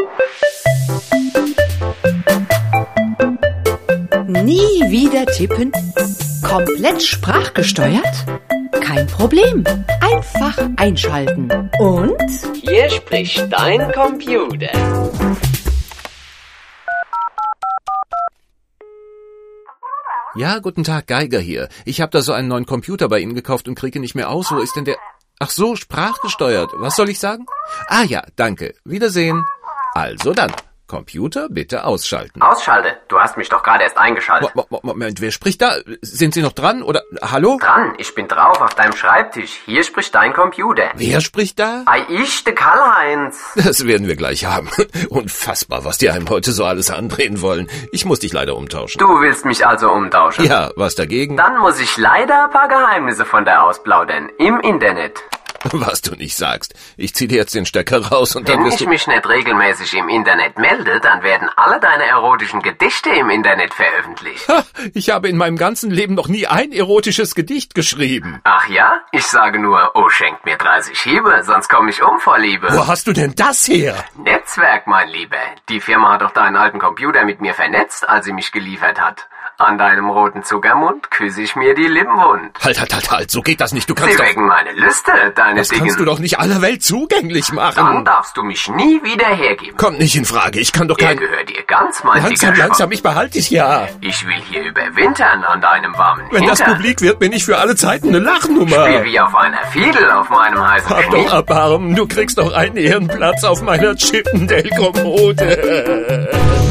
Nie wieder tippen? Komplett sprachgesteuert? Kein Problem. Einfach einschalten. Und? Hier spricht dein Computer. Ja, guten Tag, Geiger hier. Ich habe da so einen neuen Computer bei Ihnen gekauft und kriege nicht mehr aus. Wo ist denn der... Ach so, sprachgesteuert. Was soll ich sagen? Ah ja, danke. Wiedersehen. Also dann. Computer bitte ausschalten. Ausschalte. Du hast mich doch gerade erst eingeschaltet. Moment, wer spricht da? Sind Sie noch dran? Oder, hallo? Dran, ich bin drauf auf deinem Schreibtisch. Hier spricht dein Computer. Wer spricht da? Ei, ich, der Karl-Heinz. Das werden wir gleich haben. Unfassbar, was die einem heute so alles andrehen wollen. Ich muss dich leider umtauschen. Du willst mich also umtauschen? Ja, was dagegen? Dann muss ich leider ein paar Geheimnisse von dir ausplaudern. Im Internet. Was du nicht sagst. Ich zieh dir jetzt den Stecker raus und dann Wenn wirst ich du... mich nicht regelmäßig im Internet melde, dann werden alle deine erotischen Gedichte im Internet veröffentlicht. Ha, ich habe in meinem ganzen Leben noch nie ein erotisches Gedicht geschrieben. Ach ja? Ich sage nur, oh, schenkt mir 30 Hiebe, sonst komme ich um vor Liebe. Wo hast du denn das her? Netzwerk, mein Lieber. Die Firma hat doch deinen alten Computer mit mir vernetzt, als sie mich geliefert hat. An deinem roten Zuckermund küsse ich mir die Lippen wund. Halt, so geht das nicht. Du kannst Sie doch... wecken meine Lüste, deine Das kannst du doch nicht aller Welt zugänglich machen. Dann darfst du mich nie wieder hergeben. Kommt nicht in Frage. Ich kann doch Er kein... gehört dir ganz, mein dicker Langsam, ich behalte dich ja. Ich will hier überwintern an deinem warmen Wenn das Hintern. publik wird, bin ich für alle Zeiten eine Lachnummer. Spiel wie auf einer Fiedel auf meinem heißen Hab Knie. doch Erbarmen, du kriegst doch einen Ehrenplatz auf meiner Chippendale-Kommode.